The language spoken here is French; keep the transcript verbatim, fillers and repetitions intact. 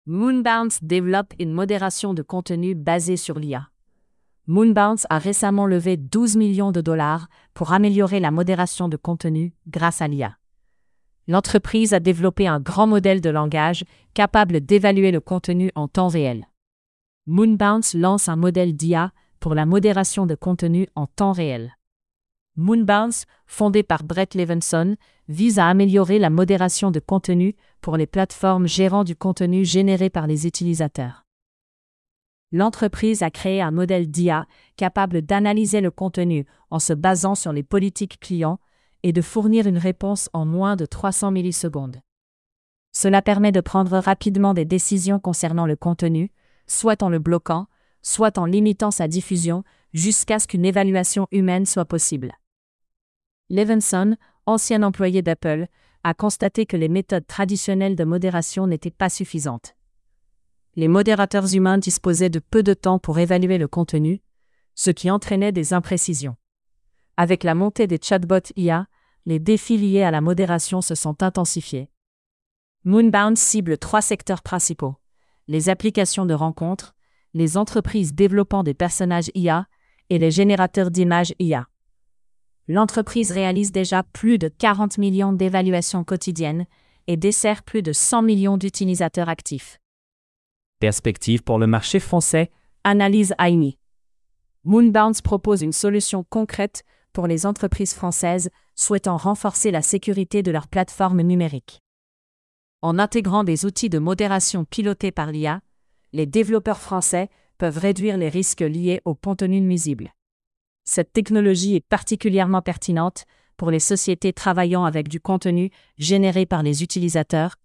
Moonbounce développe une modération de contenu basée sur l'I A. Moonbounce a récemment levé douze millions de dollars pour améliorer la modération de contenu grâce à l'I A. L'entreprise a développé un grand modèle de langage capable d'évaluer le contenu en temps réel. Moonbounce lance un modèle d'I A pour la modération de contenu en temps réel. Moonbounce, fondé par Brett Levenson, vise à améliorer la modération de contenu pour les plateformes gérant du contenu généré par les utilisateurs. L'entreprise a créé un modèle d'I A capable d'analyser le contenu en se basant sur les politiques clients et de fournir une réponse en moins de trois cents millisecondes. Cela permet de prendre rapidement des décisions concernant le contenu, soit en le bloquant, soit en limitant sa diffusion, jusqu'à ce qu'une évaluation humaine soit possible. Levenson, ancien employé d'Apple, a constaté que les méthodes traditionnelles de modération n'étaient pas suffisantes. Les modérateurs humains disposaient de peu de temps pour évaluer le contenu, ce qui entraînait des imprécisions. Avec la montée des chatbots I A, les défis liés à la modération se sont intensifiés. Moonbounce cible trois secteurs principaux: les applications de rencontres, les entreprises développant des personnages I A et les générateurs d'images I A. L'entreprise réalise déjà plus de quarante millions d'évaluations quotidiennes et dessert plus de cent millions d'utilisateurs actifs. Perspective pour le marché français. Analyse A I M I. Moonbounce propose une solution concrète pour les entreprises françaises souhaitant renforcer la sécurité de leurs plateformes numériques. En intégrant des outils de modération pilotés par l'I A, les développeurs français peuvent réduire les risques liés au contenu nuisible. Cette technologie est particulièrement pertinente pour les sociétés travaillant avec du contenu généré par les utilisateurs,